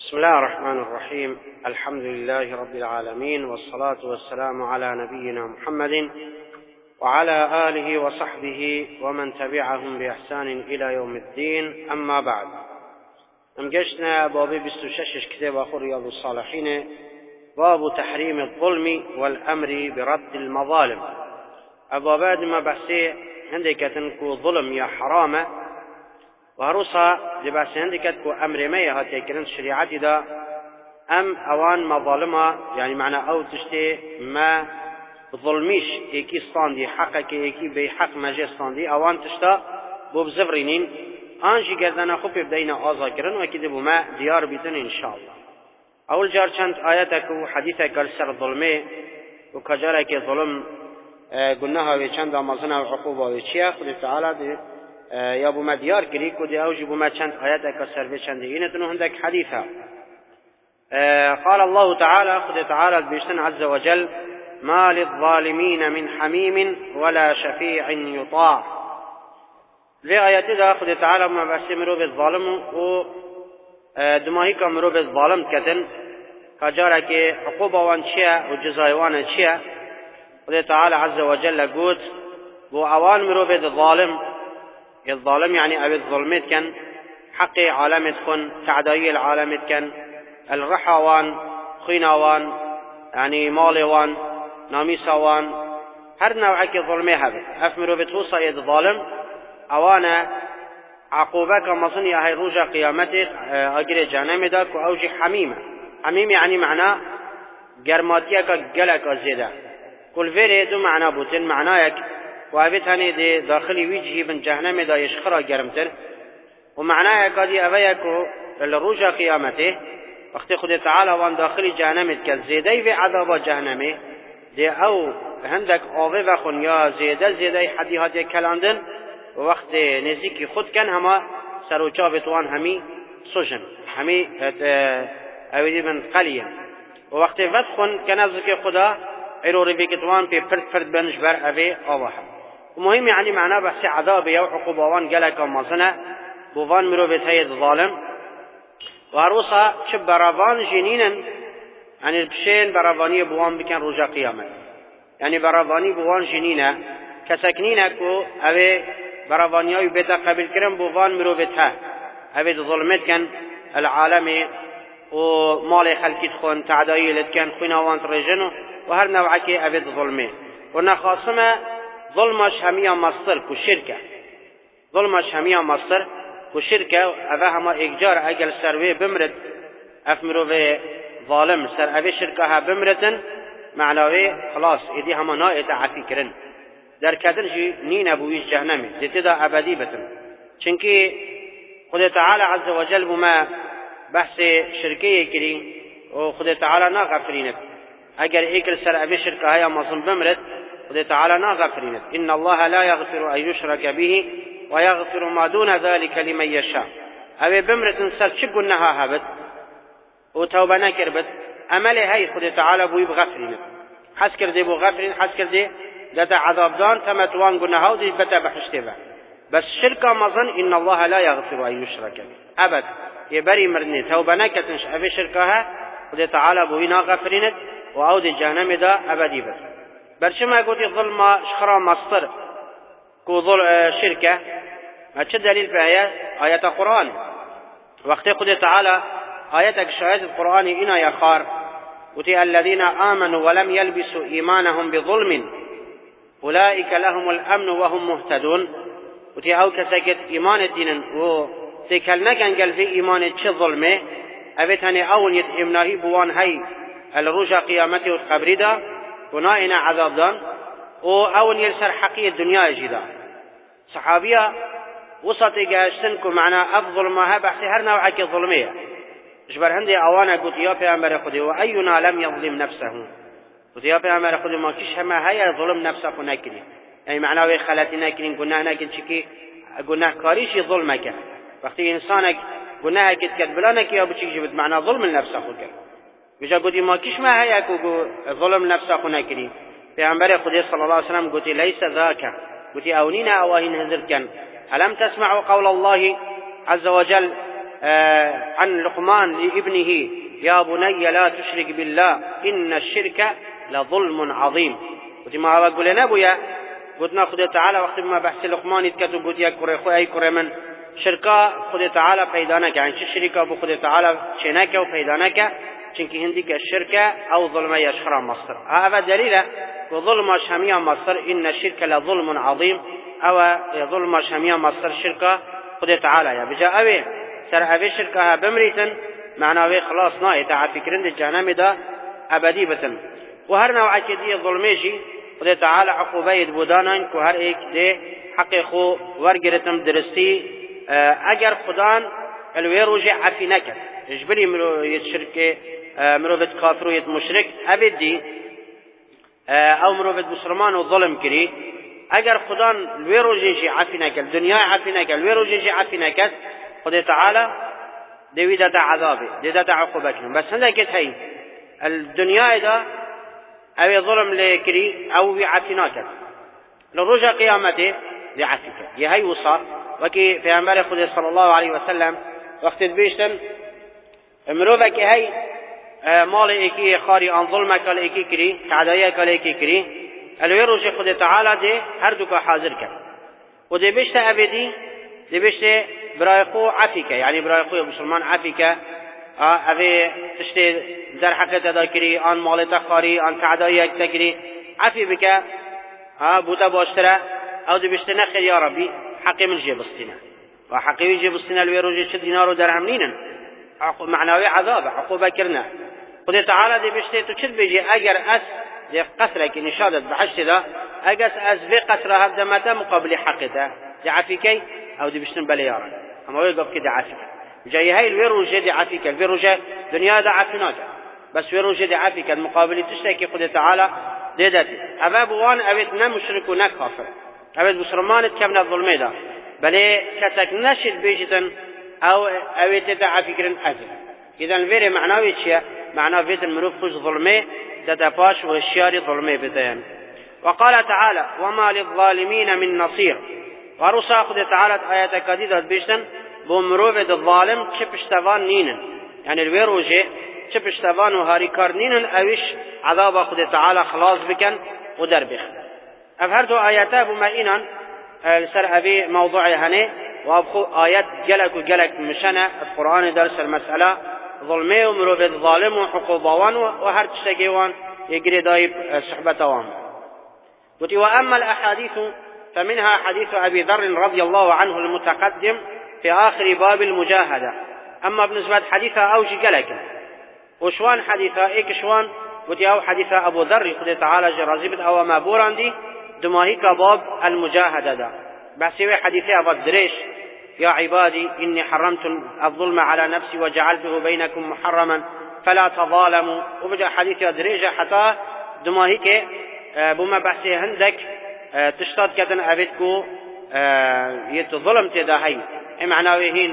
بسم الله الرحمن الرحيم. الحمد لله رب العالمين، والصلاة والسلام على نبينا محمد وعلى آله وصحبه ومن تبعهم بإحسان إلى يوم الدين. أما بعد، امجشنا بابي 26 كتاب آخر رياض الصالحين، باب تحريم الظلم والأمر برد المظالم. أبواب ما بحثي عندك تنكو ظلم يا حرامة، وهروسا لباس عندك كو أمر ما يهاتي كرن شريعتي دا أم أوان مظالمة، يعني معنى أو تشتي ما ظلميش إيكي استاندي حقك إيكي بحق مجي استاندي أوان تشتا بوبزفرينين آنجي قردنا خوبي بدينا آزا كرن وكده بما ديار بيتن إن شاء الله. أول جار چند آياتك وحديثك السر ظلمي وكجارك ظلم قلناها وچند آمازنا وعقوبة وچيا خد تعالى یا بوما دیار کری که دی اوجی بوما چند آیت اکسر به چند اینتون هندک حدیثا. قال الله تعالى خد تعالى بيشتن عز وجل: ما للظالمين من حميم ولا شفيع يطاع. ذي آيات دا خد تعالى ما بحث مرو بالظالم و دماهي کا مرو بالظالم كتن كجارة كي عقوبة وان چيا و جزاي وان چيا. خد تعالى عز وجل قوت بو اوان مرو بالظالم. الظالم يعني أبي الظلمت كان حقي عالمت كن تعدايي العالمت كان الرحوان خيناوان يعني مالوان ناميسوان هر نوعك ظلمي هذا أفمرو بتوصى يد ظالم أوانا عقوبك مصني هاي روجا قيامته أجري جهنم داك وأوجي حميمة. حميم يعني معناه جرماتيك جلك زيادة كل فيري دو معنى بوتن معناك وابتاني دي داخلي ويجهي بن جهنم دا يشخرا جرمتر ومعناها قادي أبيكو للرجا قيامته وقت خد تعالى وان داخلي جهنم كالزيدي في عذاب جهنمه دي او هندك آوه وخون يا زيدي حديهات كلاندن ووقت نزيكي خود كان هما سروچا بتوان همي سوشن همي اويدي من قليا ووقت فتخون كنازك خدا عروري بكتوان في فرد بنش بر اوه آوه. ومهم يعني معناه بحث عذاب يو عقوبوان جلك ومصنع بوفان مروبت هيد ظالم وهروسا شب برافان جنينا يعني البشين برافاني بوان بكن رجا قيامة، يعني برافاني بوان جنينا كسكنينا كو اوه برافانيا يبتا قبل كرم بوفان مروبت ها اوه ظلمت كان العالمي ومالي خلقيت خون تعدايي لتكن خيناوان ترجنو وهر نوعك اوه ظلمي ونخاصمه ظلمش هميا مصدر كشركة، ظلمش هميا مصدر كشركة أفهما إجار أجل سروي بمرد أفمرو في ظالم سر أبي شركها بمرد معناه خلاص إدي هما نائت عفكرن در كدن جي نين أبويش جهنمي زتدا أبدي بتن چنكي خد تعالى عز وجل بما بحث شركية كريم وخد تعالى ناغفرينت أجل إيكل سر أبي شركها يا مصن بمرد خد تعالى ناغفرينت إن الله لا يغفر أن يشرك به ويغفر ما دون ذلك لمن يشاء. أبي بمرة سر شق النها هبت وتوبة نكربت أملي هاي خد تعالى بو يبغفرينت حسكر دي بو غفرين حسكر دي داتا عذاب دان تمتوان قلناها ودي بتا بحشتبه بس شركة مظن إن الله لا يغفر أن يشرك به أبد يبري مرني توبة نكتنش أبي شركها خد تعالى بو يناغفرينت وأودي جهنم دا أبدي بس برشما قلت ظلم شخرا مصدر كو شركة ما تشد دليل في آيات القرآن وقت قل تعالى آياتك شهادة القرآن إنا يخار وتي الذين آمنوا ولم يلبسوا إيمانهم بظلم أولئك لهم الأمن وهم مهتدون وتي أو كسكت إيمان الدين وتكلنك أنقل في إيمان تش ظلمه أبتني أول يتئمناه بوان هاي الرجا قيامته والقبر دا ونائنا عذاب دان وأول يلسر حقية الدنيا جدا صحابية وسطي قاشتنكم معنا أفضل ما بحثي هر نوعك الظلمية جبر هندي أوانا قلت يا بيامبر خدي وأينا لم يظلم نفسه قلت يا بيامبر خدي ما كيش هما هيا ظلم نفسه نكني يعني معناه خلاتي نكني قلنا نكن شكي قلنا كاريش ظلمك وقت إنسانك قلنا هكذا كتبلانك يا بشيك جبت معناه ظلم نفسه خدك بجا قلت ما كيش ما هيا ظلم نفسه نكني بيامبر خدي صلى الله عليه وسلم قلت ليس ذاك قلت أونينا أواهن هزر كان ألم تسمعوا قول الله عز وجل عن لقمان لابنه يا بني لا تشرك بالله إن الشرك لظلم عظيم. قلت ما أقول لنا بويا قلتنا خد تعالى وقت ما بحث لقمان يتكتب قلت يا كره خو أي كره من شركة خد تعالى فيدانك يعني شركة أبو خد تعالى شناك وفيدانك چونكي هنديك الشركة أو ظلم يشخر مصر. هذا دليل وظلم شامية مصر إن الشرك لظلم عظيم أو ظلم شامية مصر شركة خد تعالى يا بجاء أبي سر أبي شركة بمريتن معناه خلاص نايت على فكرة الجهنم ده أبدي بتن. وهر نوع كدي ظلميجي خد تعالى عقوبة بودانن كهر إيك ده حق خو ورجرتم درستي أجر خدان الويروجع عفينك إجبري مرو يتشرك مرو بيت كافر ويت مشرك أبدي أو مرو بيت مسلمان وظلم كري أجر خدان الويروجع عفينك الدنيا عفينك الويروجع عفينك خد تعالى دويدة عذابه دويدة عقوبتهم. بس هندك هي الدنيا إذا أو ظلم لكري أو عفينك لرجع قيامته لعفك يهي وصار وكي في أمبارح خد صلى الله عليه وسلم وقت بيشتن مروفك هي مال إيكي خاري عن ظلمك لإيكي كري كعدايك لإيكي كري الويروج خد تعالى دي هردك حاضرك ودي بيشت أبدي دي بيشت برايقو عفك يعني برايقو مسلمان عفك أبي تشتي در حقيقة ذاكري عن مال تخاري عن كعدايك تكري عفي بك بوتا باشترى أو دي بيشت نخير يا ربي حقي من جيب السنة وحقي يجيب السنة الويروج شد دينار ودرهم نينا معنوي عذاب عقوبة كرنا. خد تعالى دي بيشتي تشد بيجي أجر أس دي قصرك نشادت بحشت ذا أجس أس في قصر هذا متى مقابل حقته دي عفيكي أو دي بيشتن بليارا أما يقف كده عفيك جاي هاي الويروج دي عفيك الويروج دنيا دا عفيناك بس ويروج دي عفيك المقابل تشتكي خد تعالى دي داتي أباب وان أبيت نمشرك ونكافر أبيت مسلمان تكبنا الظلمي دا بل كتك نشد بيجتن أو تدعى فكرا أزل. إذا الفير معناه شيء معناه فيت المروف خش ظلمي تدفاش والشيار ظلمي بديان. وقال تعالى وما للظالمين من نصير. ورسا خد تعالى آيات كديدة بيشتن بمروف الظالم كبشتفان نينن يعني الويروجي كبشتفان وهاريكار نينن أوش عذاب خد تعالى خلاص بكن ودربخ. أفهرت آياته بما سر أبي موضوعي هني وأبخو آيات جلك مشنا القرآن درس المسألة ظلمي ومروف الظالم وحقوبوان وهر تشتكيوان يجري دايب صحبتوان. وأما الأحاديث فمنها حديث أبي ذر رضي الله عنه المتقدم في آخر باب المجاهدة. أما بالنسبة حديثة أوجي جلك وشوان حديثة إيك شوان أو حديثة أبو ذر خذ تعالى جرازيبت أو ما بوران دي دماهيك باب المجاهدة دا بحسيوي حديثي أبو الدريش يا عبادي إني حرمت الظلم على نفسي وجعلته بينكم محرما فلا تظالموا. وبدأ حديثي أدريجة حتى دماهيك بما بحسي هندك تشتاد كتن أبدكو يتظلم تداهي معناويهين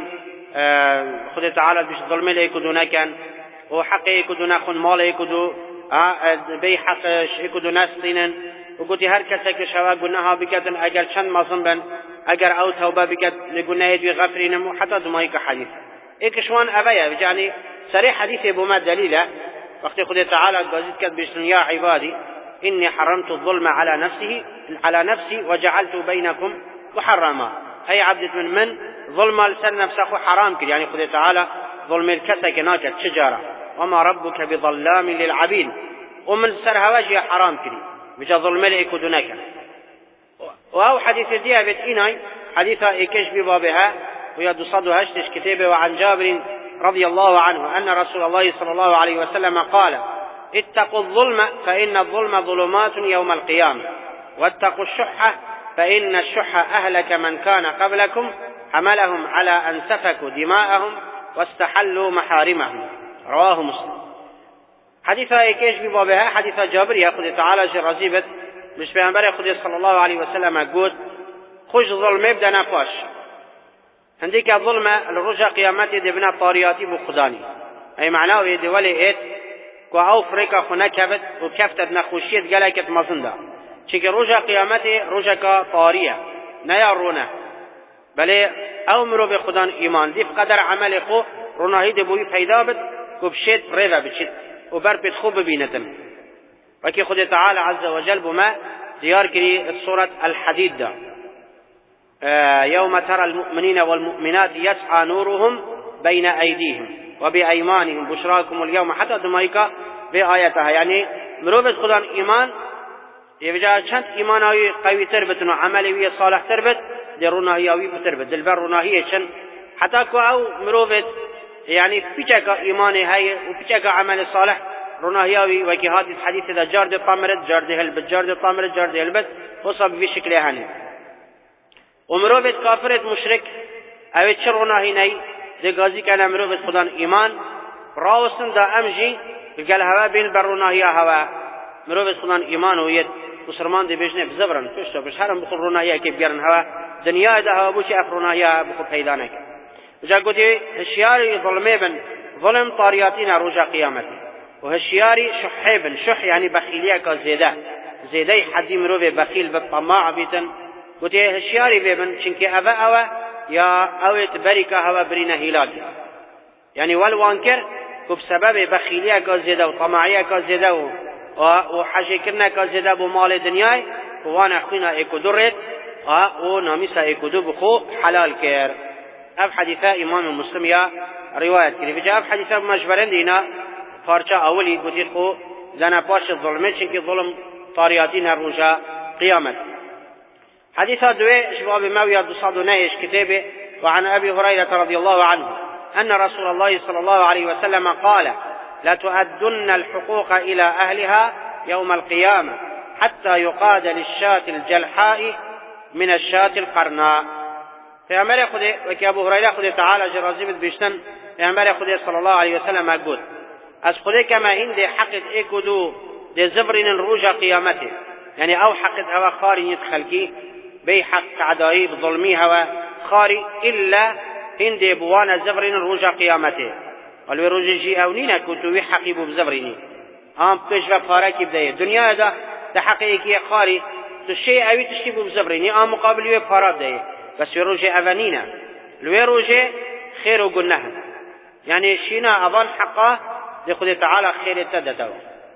خذ تعالى بش ظلم ليكدو نكن وحقي يكدو نخن مال يكدو بي حقش يكدو ناستينن وقلت هر كسك شوا قلناها بكتن اگر چند مازن بن اگر او توبه بكت لقلنا يدوي غفرين حتى دمائك حديث اكشوان ابايا يعني صريح حديث بما دليله وقت خذ تعالى قازيت كت بشن يا عبادي إني حرمت الظلم على نفسي وجعلت بينكم محرما. أي عبد من ظلم لسن نفسه حرام كر يعني خذ تعالى ظلم الكسك ناكت شجرة وما ربك بظلام للعبيد ومن سر هواجه حرام كري بجا ظلم لك دونك. وهو حديث دي بتيناي حديثة إيكش ببابها ويدصد هشتش كتابه وعن جابر رضي الله عنه أن رسول الله صلى الله عليه وسلم قال اتقوا الظلم فإن الظلم ظلمات يوم القيامة واتقوا الشح فإن الشح أهلك من كان قبلكم حملهم على أن سفكوا دماءهم واستحلوا محارمهم. رواه مسلم. حديثة إيكيش ببابها حديثة جابر يأخذ تعالى جرازيبت مش بينبر يأخذ صلى الله عليه وسلم قد خش ظلم يبدأ نقاش عندك الظلم الرجع قيامتي دبنا طارياتي بخداني أي معناه يدي ولي إيت كأو فريقا خنكبت وكفتت نخوشيت قلقت مصندا چك رجع قيامتي رجع طارية نيارونه بله او مرو خدان ایمان دی قدر عمل خو روناهی دی بوی پیدا بد کو بشید ریوا بشید و بر بد خوب ببینتم وکی خود تعالی عز وجل بما دیار کری سورة الحديد دا يوم ترى المؤمنين والمؤمنات يسعى نورهم بين أيديهم وبأيمانهم بشراكم اليوم حتى دمائك بآياتها يعني مروفة خدان إيمان يبجا چند إيمان آوي قوي تربت وعملي صالح تربت دي روناهي آوي تربت دلبر روناهي چند حتى كو أو مروفة يعني بيچك إيمان هاي وبيچك عمل صالح روناهي آوي وكي هذه الحديث إذا جار دي طامرت جار دي هلبت جار دي طامرت جار دي هلبت وصب في شكل هاني ومروفة كافرت مشرك أو چه روناهي ناي دي غازي كان مروفة خدان إيمان راوسن دا أمجي قال هوا بين بروناهي هوا مروفة خدان إيمان ويد مسلمان دي بيجنه بزبرن فشتو بش هرم بخور روناهي كيف بيرن هوا دنيا دا هوا بوشي أف روناهي بخور پیدانه وجا قوتي هشياري ظلمي بن ظلم طارياتين رجا قيامتي وهشياري شحي بن شح يعني بخيلية كزيدة زيدة حدي مروفة بخيل بالطماع بيتن قوتي هشياري بيبن چنكي أبا أوا يا أويت بركة هوا برينا هلاكي يعني والوانكر بسبب بخيلية كزيدة وطماعية كزيدة وحاجة كرنا كزيدة بمال الدنيا وانا اخونا ايكو درت وناميسا ايكو دو بخو حلال كير اف حديثة امام مسلم يا رواية كري فجاء اف حديثة مجبرين دينا فارشا اولي قدير خو زنا باش الظلمين شنكي ظلم طارياتين الرجاء قيامت حديثة دوي شباب ماوية دصاد نايش كتابه وعن أبي هريرة رضي الله عنه أن رسول الله صلى الله عليه وسلم قال لتؤدن الحقوق إلى أهلها يوم القيامة حتى يقاد للشاة الجلحاء من الشاة القرناء فأمر خده وكي أبو هريرة خده تعالى جرازيبت بيشتن فأمر خده صلى الله عليه وسلم أقول أس خده كما هندي حقت إيكودو دي زفرين الروجة قيامته يعني أو حقت هوا خاري يدخلكي بي حق عدائي بظلمي هوا خاري إلا هندي بوانا زفرين الروجة قيامته والوی روز جی اونی نکوتوی حقی بو بزبرینی هم پیش و پارکی بدهی دنیا دا حقی کی خاری تو شی اوی تشی بو بزبرینی هم مقابل وی پارا بدهی بس وی روز اونینا الوی روز خیر و گناه یعنی شینا اول حقه دی خود تعالی خیر تدتو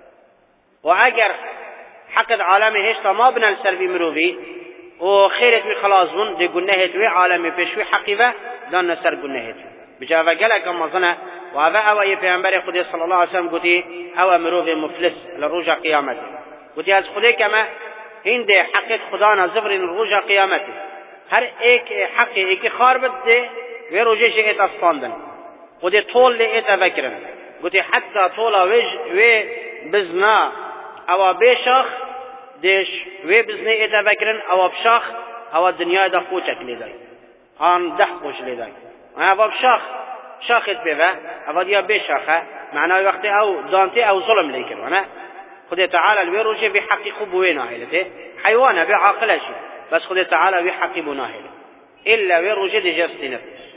و اگر حق عالم هشتا ما بنا السلبی مروی و خیرت وی خلاص بون دی گناهت وی عالم پیشوی حقی و دان نسر گناهت بجاوه گلک مزنه وهذا أوى پیغمبر خدا صلى الله عليه وسلم قلت أوى مروف مفلس لرجع قيامته قلت از خدا كما هند حق خدانا زفر لرجع قيامته هر ایک حق ایک خار بده و رجع شئت اصفاندن قلت طول لئت فكرن قلت حتى طول و بزنا أوى بشخ ديش و بزنا ات فكرن أوى بشخ أوى الدنيا دا خوشك لدي آن ده خوش لدي أوى بشخ شاخت بيبه أفضل بشاخة معناه وقت أو دانتي أو ظلم ليكن وانا خد تعالى الويروجي بحق خبوينا هيلته حيوانة بعقلة شيء بس خد تعالى بحق بناهله إلا ويروجي دي جستنا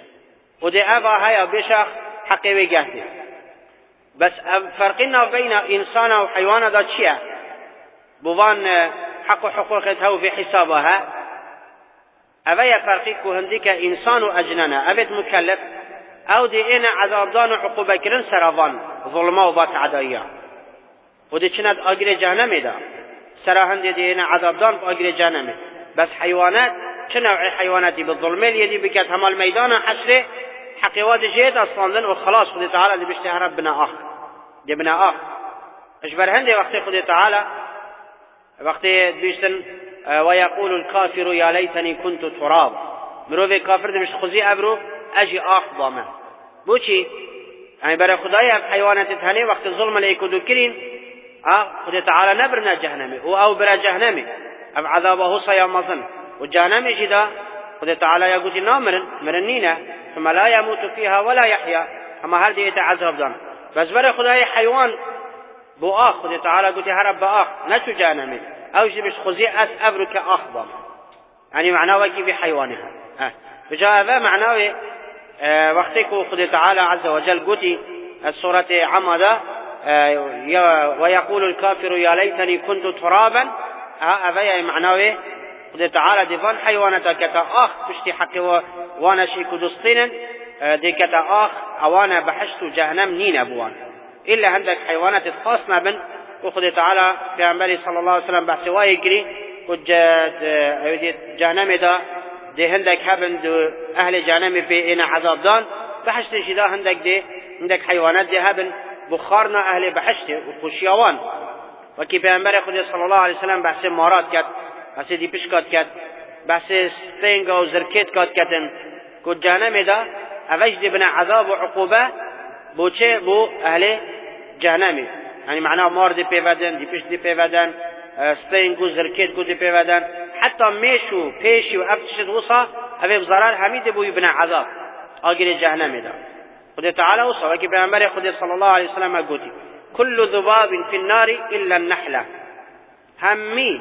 ودي أبا هيا بشاخ حق وجهته بس فرقنا بين إنسان وحيوان ده شيء بوان حق حقوقته في حسابها أبا فرقك هنديك إنسان أجننا أبد مكلف او دي انا عذابدان و عقوبه کرن سراوان ظلمه و بات عدایا و دي چند آگر جهنم دا سراهن دي انا عذابدان و آگر جهنم بس حيوانات چه نوع حيواناتی بالظلمه يدي بكت همال ميدان حشر حقيوات جيد اصلاندن و خلاص خد تعالى دي بشتها ربنا اخ دي بنا اخ اشبر هندي وقت خد تعالى وقت بيشتن ويقول الكافر يا ليتني كنت تراب مروفي كافر دي مش خزي ابرو اجي آخ ضامن بوچی يعني برای خدای حیوانات تهنی وقت ظلم لیکو دو کرین خدا تعالی نبرنا جهنمی او برا جهنمی اب عذابه صيامزن وجهنم جدا خدا تعالی يقول نامرن مرنینا ثم لا يموت فيها ولا يحيا اما هر دی عذاب دان بس برای خدای حیوان بو آخ خدا تعالی يقول هرب با آخ نتو جهنمی او جبش خزي اس ابرك آخ ضامن يعني معناه وكي بحيوانها فجاء هذا معناه وقتك خد تعالى عز وجل قتي السورة عمدا ويقول الكافر يا ليتني كنت ترابا هذا معناه خدا تعالى ديفان حيوانات كتا آخ بشتي حقي وانا شيكو دستين دي كتا آخ اوانا بحشت جهنم نين ابوان إلا عندك حيوانات خاصنا بن وخدا تعالى في عمبالي صلى الله عليه وسلم بحث وايقري جهنم دا دي هندك هبن دو أهل جهنم في إنا عذاب دان بحشت شدا هندك دي عندك حيوانات دي هبن بخارنا أهل بحشت وخشيوان وكي پیغمبر خدا صلى الله عليه وسلم بحث مارات كت بحث دي پشکات كت بحث ستنگا و زركت كات كتن كو جهنم دا اوش دي بنا عذاب و عقوبة بو چه بو أهل جهنم يعني معناه مار دي پیودن دي پشت دي پیودن ستنگو زركت كو دي پیودن حتى ميشو پیشي و افتشت وصا اوه بزرار هميد بو يبنى عذاب آگل جهنم دا خدا تعالى وصا وكي پیغمبر خدا صلى الله عليه وسلم قوتي كل ذباب في النار إلا النحلة همي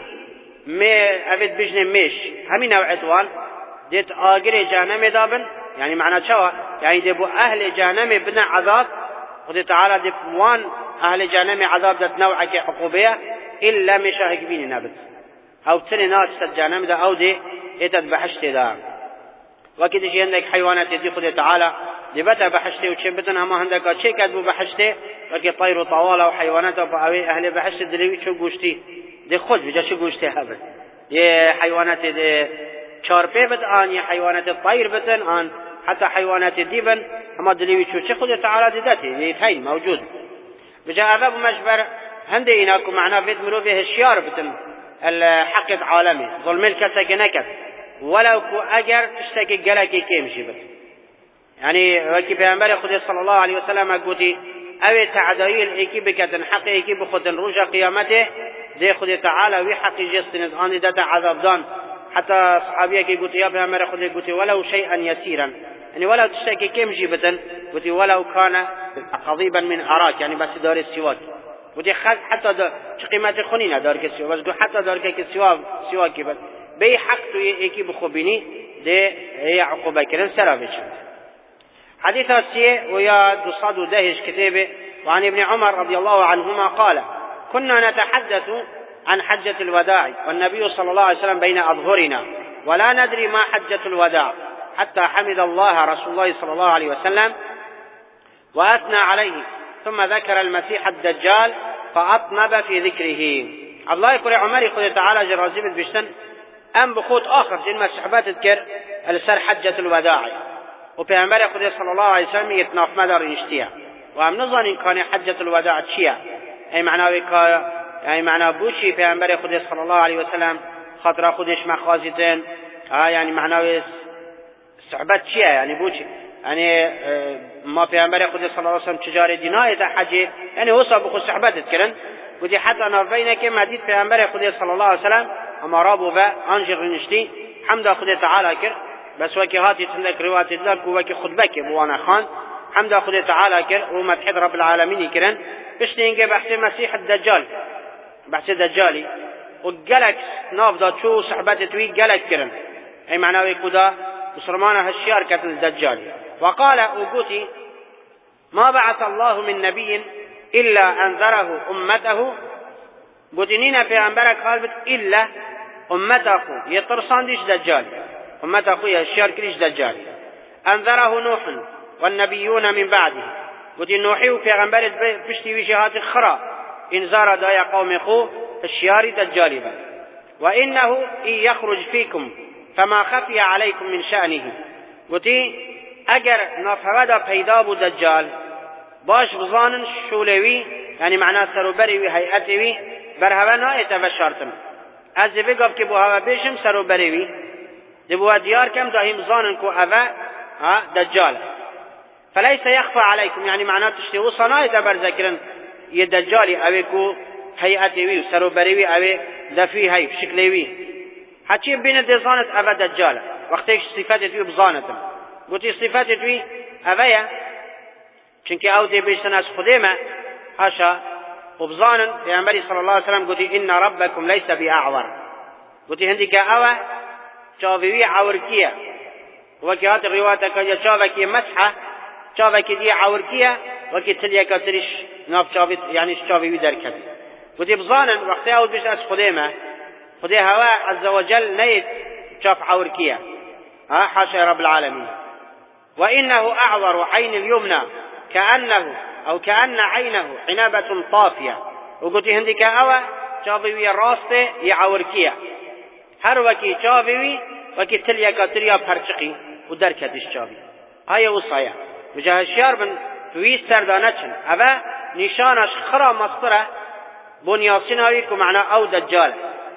أبد بجن ميش همي نوعتوان ديت آقر جهنم دابن يعني معنى شوا يعني ديبو أهل جهنم بن عذاب خد تعالى ديبوان أهل جهنم عذاب دات نوعك عقوبية إلا مشاهق بين نابت أو تسني ناس جهنم دا أو دي إتت بحشت دا وكده شي عندك حيوانات دي خد تعالى دبتا بحشته وشبتن هما هندك شيء كاتبو بحشته وكي طير وطواله وحيوانات وبعوي أهل بحشت دلوي شو قوشتي دي خود بجا شو قوشتي هبل يا حيوانات دي شاربي بتان يا حيوانات الطير بتن آن حتى حيوانات الديبن هما دلوي شو خد تعالى داتي يتهين موجود بجا أباب مجبر هندي إناكم معنا بيت مروفيه الشيار بتن الحق عالمي ظلم الكسك نكت ولو كو أجر تشتكي جلكي كيمشي بس يعني وكي پیغمبر خدا صلى الله عليه وسلم قوتي اوه تعدائي الحكي بكتن حق ايكي بخدن روجا قيامته دي خدا تعالى وي حقي جستن آن داتا عذاب دان حتى صحابيه كي قوتي يا پیغمبر خدا قوتي ولو شيئا يسيرا يعني ولو تشتكي كم جيبتن قوتي ولو كان قضيبا من عراك يعني بس دار السواك قوتي حتى قيمة خنينة دار كسواك بس حتى دار كسواك بس بي حق تو ايكي بخبيني دي هي عقوبة كرن سرافش حديث السيء ويا دصاد دهش كتابه وعن ابن عمر رضي الله عنهما قال كنا نتحدث عن حجة الوداع والنبي صلى الله عليه وسلم بين أظهرنا ولا ندري ما حجة الوداع حتى حمد الله رسول الله صلى الله عليه وسلم وأثنى عليه ثم ذكر المسيح الدجال فأطنب في ذكره الله يقول عمر يقول تعالى جرازيب بشتن أم بخوت آخر جنما السحبات تذكر السر حجة الوداع وبيغمبر خدا صلى الله عليه وسلم يتناف مدار يشتيها وهم نظن إن كان حجة الوداع تشيها أي معنى بوشي بيغمبر خدا صلى الله عليه وسلم خاطر خدش مخازتين يعني معنى صحبت تشيها يعني بوشي يعني ما بيغمبر خدا صلى الله عليه وسلم تجاري ديناية حجي يعني هو صابخ الصحبات تذكرن ودي حتى نربينك مديد بيغمبر خدا صلى الله عليه وسلم أما رابو با أنجر نشتي حمد خدا تعالى كر بس وكي هاتي تندك رواية الله وكي خطبك بوانا خان حمد خدا تعالى كر ومدحد رب العالمين كرن بشتينك بحث مسيح الدجال بحث الدجالي وقالك نافذا شو صحبات توي قالك كرن أي معناه يكودا بصرمانة هالشيار كتن الدجالي وقال أقوتي ما بعث الله من نبي إلا أنذره أمته قوتنين في أنبرك خالبت إلا أمته يطرسان ديش دجالي أمته أخويا الشيار كريش دجال أنذره نوح والنبيون من بعده قلت نوحي وفي غنبال بشتي وجهات خرا إنذار دايا قوم خو الشيار دجال وإنه إن يخرج فيكم فما خفي عليكم من شأنه قلت أجر نفهد فيداب دجال باش بظان شولوي يعني معناه سروبري هيئتي برهوانا يتبشرتم از بقف كبو هوا بيشم سروبري دبوا ديار كم داهم ظانن كو أبا دجال فليس يخفى عليكم يعني معناه تشتهوا صناعة برذكرن يدجالي أبي كو هيئتي وي سروبري أبي دفي هاي بشكلي وي حتى بين دزانة أبا دجال وقتك صفات وي بظانة قلت صفات وي أبايا چونك أو دي بيشتناس خديمة حاشا وبظانا في أمري صلى الله عليه وسلم قلت إن ربكم ليس بأعور قلت هندك أوى شافوي عوركية وكي هات الرواية كان شافكي مسحة شافكي دي عوركية وكي تليا كتريش ناف شافت يعني شافوي دركت قلت بظانا وقتها أول بيش أس خديمة خدي هوا عز وجل نيت شاف عوركية حاشا رب العالمين. وإنه أعور عين اليمنى كأنه أو كأن عينه عنبة طافية. وقلت هندك أوا شافي راسته يعوركية هر وكي شافي وكي تليا كتريا برشقي ودركتش شافي هاي وصايا وجه الشيار بن تويس سردانتشن أبا نشانش خرا مصطرة بنياسناويكم معنا أو دجال.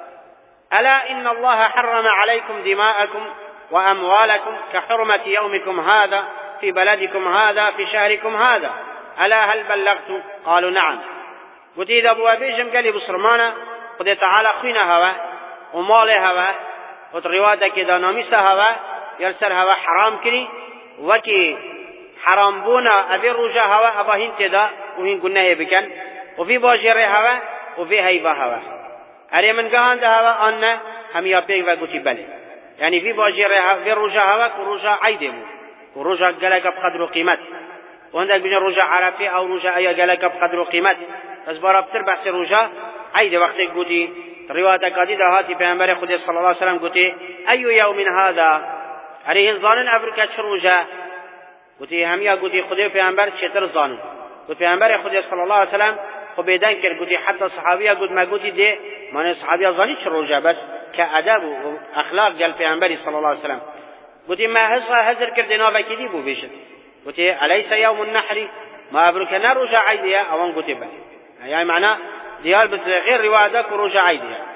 ألا إن الله حرم عليكم دماءكم وأموالكم كحرمة يومكم هذا في بلدكم هذا في شهركم هذا ألا هل بلغت؟ قالوا نعم. قلت إذا أبو بيجم قال لي بصرمانا قد تعالى خوينا هوا وماله هوا وترواتك إذا ناميس هوا يرسل هوا حرام كري وكي حرام بونا أبي رجا هوا أباهين تدا وهين قلنا بكن وفي باجر هوا وفي هيبة هوا أري من قاند هوا أن هم يبيك وقلت بلي يعني في باجر هوا في رجا هوا كرجا عيدمو ورجا قلق بقدر قيمته وعندك بين رجا عرفي أو رجا أي قلق بقدر قيمته بس برابطر بحث رجا عيد وقت قلت رواية قديدة هاتي بأنبار خدي صلى الله عليه وسلم قلت أي يوم هذا أريه الظانن أفريكا شروجا قلت هميا قلت خدي بأنبار شتر ظانن قلت بأنبار خدي صلى الله عليه وسلم خبيدان كر قلت حتى صحابية قلت ما قلت دي ما صحابية ظانن شروجا بس كأدب وأخلاق قال بأنبار صلى الله عليه وسلم قلت ما هزر كردنا بكذي بو بيشت قلت أليس يوم النحر ما أفريكا نرجع عيديا أوان قلت بل يعني معناه ديال بتغير رواياتك ورجع عيديا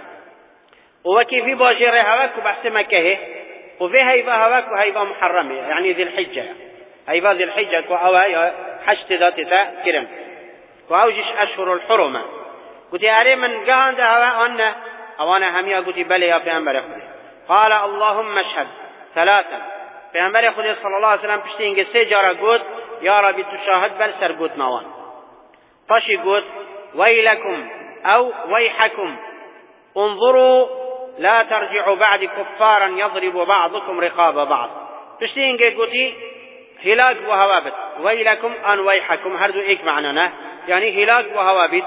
وكيف في باجر هواك وبحث مكة وفي هيبة هواك وهيبة محرمة يعني ذي الحجة هيبة ذي الحجة وأواي حشت ذات كرم وأوجش أشهر الحرمة قلت أري من قاند هوا أن أوانا هميا قلت بلي يا بيعنبر يخدي قال اللهم اشهد ثلاثا بيعنبر يخدي صلى الله عليه وسلم بشتين قسي جارة قلت يا ربي تشاهد بل سر قلت موان فاشي قلت ويلكم أو ويحكم انظروا لا ترجعوا بعد كفارا يضرب بعضكم رقاب بعض بشتين قلتي هلاك وهوابت ويلكم أن ويحكم هردو إيك معنانا يعني هلاك وهوابت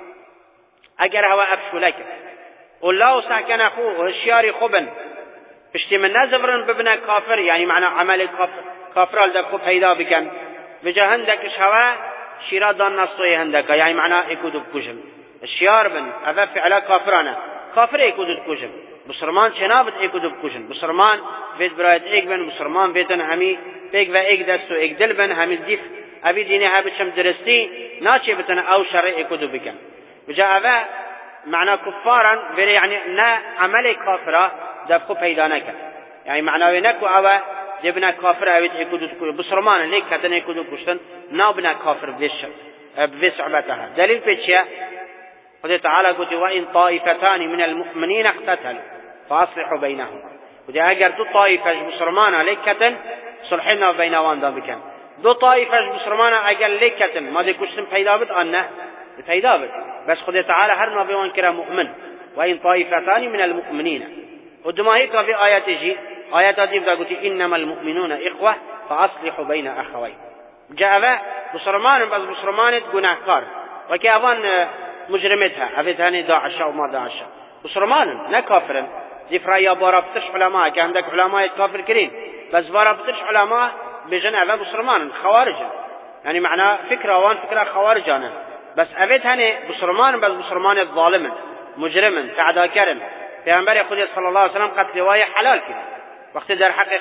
أجر هوا أبشو لك والله ساكن أخوه والشياري خبن بشتي من نزمرن ببنا كافر يعني معنى عمل كافر لدك خب هيدا بكن بجهندك هوا شيرا دان نصوي هندك يعني معنى يكودو بكوشم الشيار بن هذا فعلا كافرانا كافر يكودو بكوشم بسرمان شنابت يكودو بكوشم بسرمان بيت برايت ايك بن بسرمان بيتن همي بيك و ايك دستو ايك دل بن همي الديف ابي ديني هابتشم درستي ناشي بتن او شرع يكودو بكن بجاء هذا معنى كفارا يعني نا عمل كافرة دفقو بيدانك يعني معنى نكو او جبنا كافر أبيت يكودو بسرمان ليك كتن يكودو كشتن نابنا كافر بفيس عبتها دليل بيتشيا قد تعالى قلت وإن طائفتان من المؤمنين اقتتلوا فأصلحوا بينهم قد أجر دو طائفة بسرمان ليك كتن صلحنا بينوان دابكن دو طائفة بسرمان أجر ليك كتن ما دي كشتن بيدابت أنه بيدابت بس قد تعالى هرنا بيوان كرا مؤمن وإن طائفتان من المؤمنين ودما هيك في آيات جي آيات ديب دا قلت إنما المؤمنون إخوة فأصلحوا بين أخوين جاء بسرمان بس بسرمان جناحكار وكأظن مجرمتها أفتهاني داعش وما داعش بسرمان لا كافرا زفرايا بارا بترش علماء كان عندك علماء كافر كريم بس بارا بترش علماء بجنة بسرمان خوارج يعني معناه فكرة وان فكرة خوارجانا بس أفتهاني بسرمان بس بسرمان الظالم مجرم تعدا كرم پیامبر خدا صلی الله علیه و سلم قتل وای حلال کرد وقتی در حق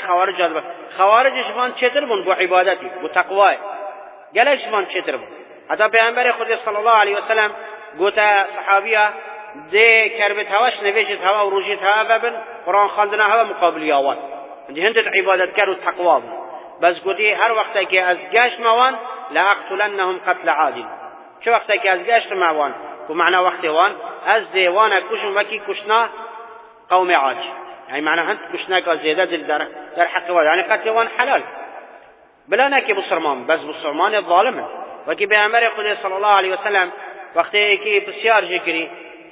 خوارج شفان چطور بون با عبادتی با تقوای گله شفان چطور بون حتی پیامبر خدا صلی الله علیه و سلم گوتا صحابیه ده کربت هواش نویجت هوا و روجت هوا و بن قرآن خواندنا هوا مقابل یاوان دی هندت عبادت کرد و تقوا بون بس گوتی هر وقتی که از گشت موان لاقتلنهم قتل عادل چه وقتی که از گشت موان و معنى وقت وان از دیوان کشم وکی کشنا قوم عاج يعني معنى أنت كشناك زيادة در حق وان يعني قتل وان حلال بلا ناكي بصرمان بس بصرمان الظالم وكي بأمر خدا صلى الله عليه وسلم وقت كي بسيار جكري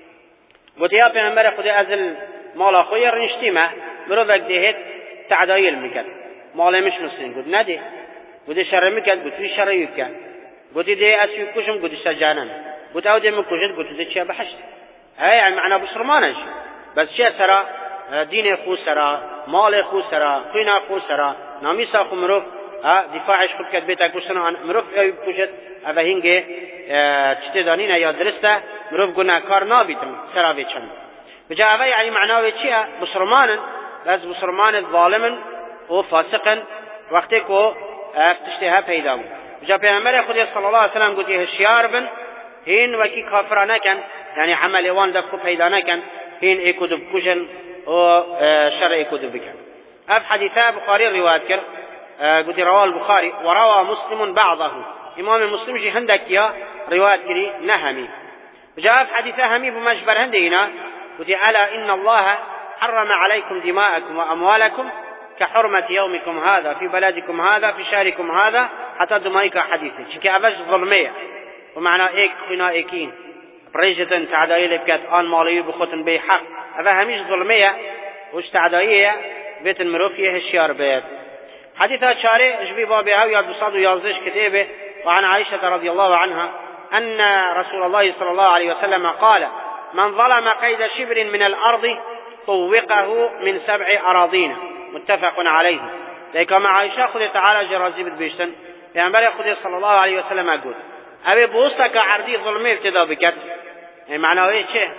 وتيا بأمر خدا أزل مالا خويا رنشتيمة مروفك دهت تعدايل مكان مالا مش مسلم قد نادي قد شر مكان قد في شر يبكان قد دي أسيو كشم قد سجانان قد أودي من كشت قد دي تشابه حشت هاي يعني معنى بصرمانش بس چه سرا دین خو سرا مال خو سرا خوینا خو سرا نامیسا خو مروف دفاعش خود کد بیتا کشتن مروف اوی بکشت اوه هنگه چطه دانین یا درسته مروف گناه کار نابیتم سرا بیچن بجا اوه یعنی معناوه چیه بسرمانن بس بسرمان ظالمن و فاسقن وقتی که افتشتها پیدا بود بجا پیغمبر خودی صلی الله علیه وسلم گوتی هشیار بن هین وکی کافر نکن یعنی عمل وان دفکو پیدا نکن هین ایکو دو بکشن و شر ایکو دو بکن اف حدیثه بخاری روایت کرد قلت رواه البخاري وروى مسلم بعضه امام مسلم جي هندك يا رواية كري نهمي جاء في حديثه همي بمجبر هندينا قلت ألا إن الله حرم عليكم دماءكم وأموالكم كحرمة يومكم هذا في بلدكم هذا في شاركم هذا حتى دمائك حديثي شكي أبش ظلمية ومعنى إيك خنا إيكين بريجة تعدائي لبكات آن مالي بخوتن بي حق أفا هميش ظلمية وش تعدائية بيت المروفية هشيار بيت حديث شارع اجبي بابها ويا 211 كتابه وعن عائشة رضي الله عنها أن رسول الله صلى الله عليه وسلم قال من ظلم قيد شبر من الأرض طوقه من 7 أراضين متفق عليه لذلك مع عائشة خذ تعالى جرازي بيشتن يعني خذ صلى الله عليه وسلم أقول أبي بوستك عردي ظلمي ابتدى بكت يعني معناه ايه شيء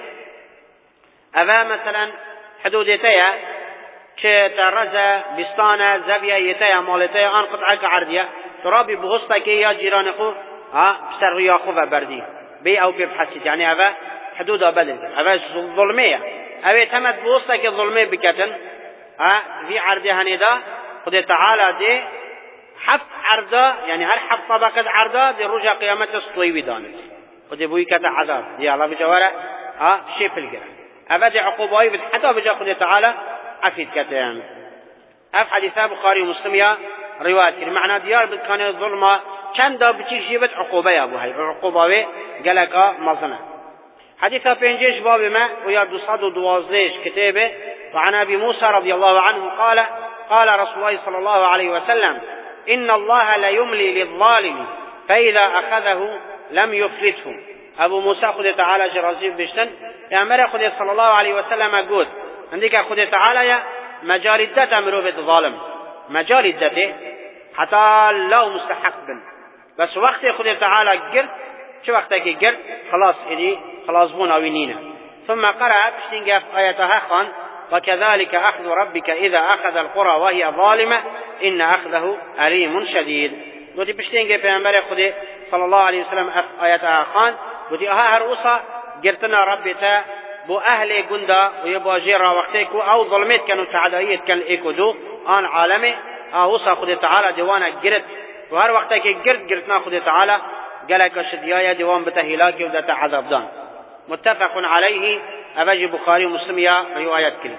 أبا مثلا حدوديتها كترزة بستانة زبية يتايا مالتايا آن قطعة عردية ترابي بغصتك يا جيرانكو بسر رياخو فبردي بي أو بيبحثت يعني أبا حدودها بدل أبا ظلمية أبا تمت بغصتك ظلمية بكتن في عردها هندا خد تعالى دي حف عرضا يعني هر حف طبقة عرضا دي رجع قيامة الصطويوي دانت خد بوي كتا عذاب دي الله بجوارة شيء في القرآن أبا دي عقوبة حتى بجا خد تعالى عفيد كتان اف حديثة بخاري ومسلم يا رواية المعنى ديار بكان الظلمة كان دا بتيجي جيبت عقوبة يا ابو هاي عقوبة قالك مظنة حديثة بينجيش باب ما ويا 212 كتابه وعن ابي موسى رضي الله عنه قال رسول الله صلى الله عليه وسلم إن الله لا يملي للظالم فإذا أخذه لم يفلته ابو موسى خد تعالى جرازيب بشتن يا مرة خد صلى الله عليه وسلم قول عندك خد تعالى يا مجال الدته مروفة ظالم مجال الدته حتى لو مستحق بن بس وقت خد تعالى قرد شو وقتك قرد خلاص إلي خلاص بونا وينينا ثم قرأ بشتنجا في آياتها خان وكذلك أخذ ربك إذا أخذ القرى وهي ظالمة إن أخذه أليم شديد قلت بشتنجا في أنبار خد صلى الله عليه وسلم آياتها خان قلت هرؤوسا قرتنا ربتا بو اهل گندا و يباجيرا وقتك او ظلمت كانوا تعدايت كان ايكودو ان عالمي اوصى خد تعالى ديوانا قرد وهر وقتك قرتنا خد تعالى قالك شديايا ديوان بتهلاك ودت عذاب دان متفق عليه ابي بخاري ومسلم يا روايات كل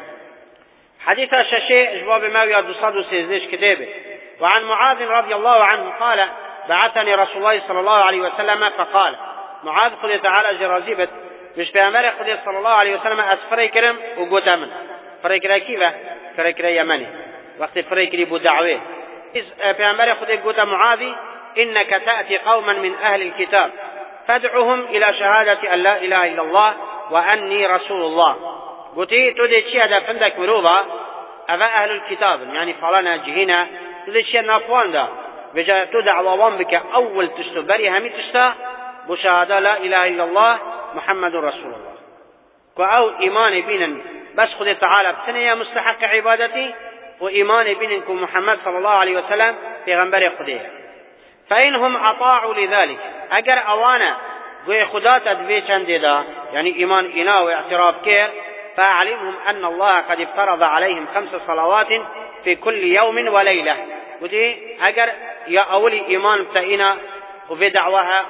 حديث الشاشي اجباب ما يا 216 كتابه وعن معاذ رضي الله عنه قال بعثني رسول الله صلى الله عليه وسلم فقال معاذ خد تعالى جرازيبت مش پیامبر خدا صلی الله علیه و سلم از فرای کرم و گوتم فرای کرا کیه فرای کرا یمنی وقت فرای کری بو دعوه پیامبر خدا گوتم معاذی انك تأتي قوما من اهل الكتاب فادعهم الى شهادة ان لا اله الا الله واني رسول الله قلتي تودي چی هدف عندك مروبا اوا اهل الكتاب يعني فلانا جهنا تودي چی نافوان دا بجا تو دعوان بك اول تشتو بري همي تشتا بشهادة لا اله الا الله محمد رسول الله كأو إيمان بينا بس خد تعالى بسنية مستحق عبادتي وإيمان بينكم محمد صلى الله عليه وسلم في غنبري خديه فإنهم أطاعوا لذلك أجر أوانا قوي خدات أدبي چنددا يعني إيمان إنا واعتراف كير فأعلمهم أن الله قد افترض عليهم 5 صلوات في كل يوم وليلة ودي أجر يا أولي إيمان بتأينا وفي دعوها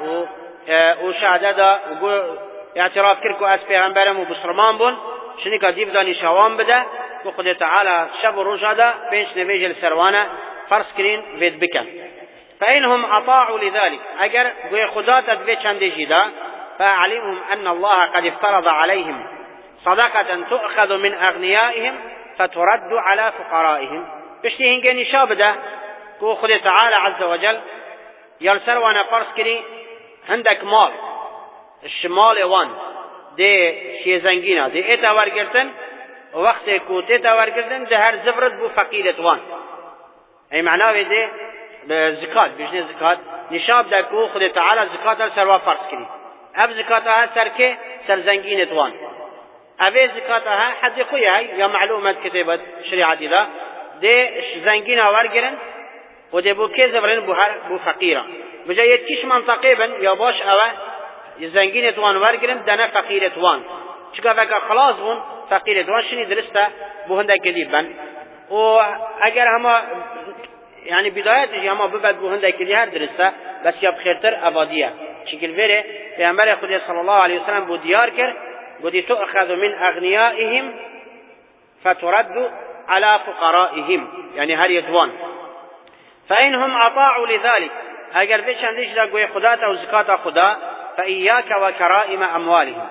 وشهادة اعتراف كركو اس پیغمبرم و بسرمان بون شنیکا دیو دانی شوام بده و خود تعالی شب و روز دا بینش نویج السروانه فرض کرین وید بکن فإنهم أطاعوا لذلك اگر گوی خدا تدوی چنده جیدا فأعلمهم أن الله قد افترض عليهم صدقة تؤخذ من أغنيائهم فترد على فقرائهم بشتی هنگه نشا بده کو خود تعالی عز وجل یالسروانه فرض کری عندك مال الشمال وان دي شي زنگینا دي ایتا ورگرتن وقت کوته تا ورگردن ده هر زبرد بو فقیرت وان ای معنی ده زکات بجنه زکات نشاب ده کو خود تعالی زکات سروا فرض کری اب زکات ها سر که سر زنگینت وان اوه زکات ها حد خوی های یا معلومات کتابت شریعتی ده ده زنگین ها ورگرن و ده بو که زبرن بو فقیره بجا یکیش منطقه بن یا باش اوه زنگینت وان ورگرن دنه فقیرت وان چکا وکا خلاص بون فقیرت وان شنی درسته بو هنده کلیب بن و اگر همه يعني بدايته يا ما ببد بوهنده كلي هر درسته بس يا بخيرتر اباديه شكل فيره پیغمبر خدا صلى الله عليه وسلم بو ديار كر بودي تؤخذ من اغنيائهم فترد على فقرائهم يعني هر يدوان فانهم اطاعوا لذلك اگر بشن ليش لا گوي خدا تا زکات خدا فاياك وكرائم اموالهم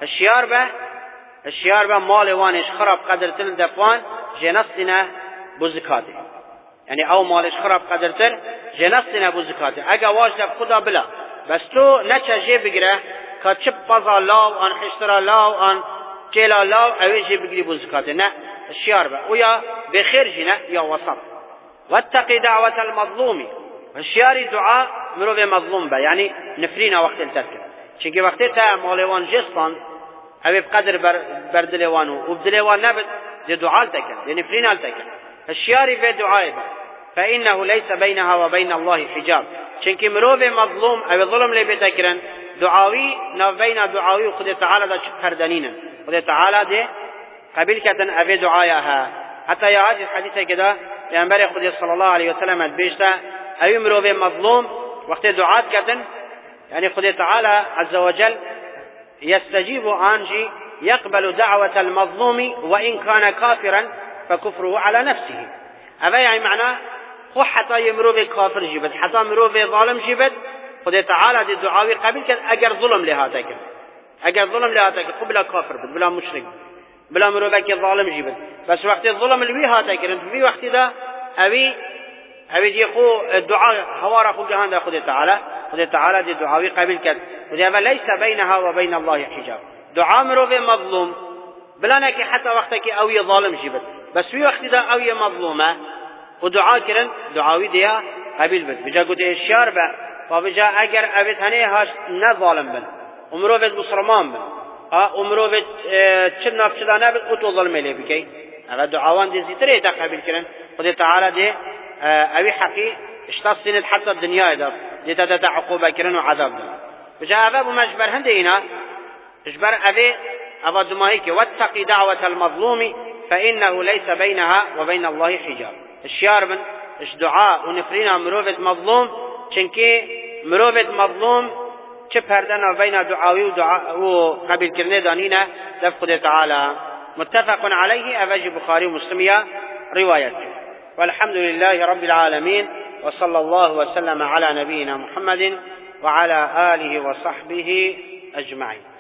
الشيار به مال وانش خراب قدر تل دفوان جنسنا بو زکاته يعني او مالش خراب قدرتر جنسنا بو زکاته اگه واجب خدا بلا بس تو نچه جه بگیره که چپ بازا لاو آن حشترا لاو آن جیلا لاو اوی جه بگیری بو زکاته نه الشیار با او یا بخیر جه نه یا وسط واتقی دعوة المظلومی الشیاری دعا مروف مظلوم با یعنی نفرین وقت التذکر چونکه وقتی تا مالوان جستان اوی بقدر بردلوانو و بدلوان نبد دي دعاء تكن دي نفرين تكن الشياري في دعاء فإنه ليس بينها وبين الله حجاب چونك مروف مظلوم او ظلم لي بتكرن دعاوي نو بين دعاوي خد تعالى دا خردنين خد تعالى دي قبل كتن افي دعاياها حتى يا هذه الحديثة كده ينبري خد صلى الله عليه وسلم البيشتا او مروف مظلوم وقت دعاء كتن يعني خد تعالى عز وجل يستجيب عنجي يقبل دعوة المظلوم وإن كان كافرا فكفره على نفسه هذا يعني معناه خو حتى يمرو بالكافر جبت حتى يمرو بالظالم جبت خد تعالى دي دعاوي قبل كان اگر ظلم لهاتك اگر ظلم لهاتك قبل كافر بلا مشرك بلا مرو بك ظالم جبت بس وقت الظلم اللي هاتك في وقت ده ابي دي خو الدعاء حوار اخو جهان خد تعالى دي دعاوي قبل كان وهذا ليس بينها وبين الله حجاب دعاء مرو مظلوم بلا نك حتى وقتك او ظالم جبت بس في وقت ده او مظلومه ودعاء كرن دعاوي ديا قبيل بد بجا قد اشار با فبجا اگر ابت هنه هاش نه ظالم بن عمره بد مسلمان بن عمره بد چناف چدانه بد او تو ظلم له بكي هذا دعاوان دي زيتري تا قبيل كرن خد تعالى دي اوي حقي اشتصنت حتى الدنيا ده دي تدا عقوبه كرن وعذاب ده بجا هذا مجبر هندينا اجبر ابي ابا دماهيك واتقي دعوه المظلوم فانه ليس بينها وبين الله حجاب الشيار من اش دعاء ونفرينا مروفت مظلوم چنكي مروفت مظلوم چه پردن بين دعاوي ودعاء وقبل كرنه دانينا لفظ تعالى متفق عليه أفاج بخاري ومسلم روايته والحمد لله رب العالمين وصلى الله وسلم على نبينا محمد وعلى آله وصحبه أجمعين.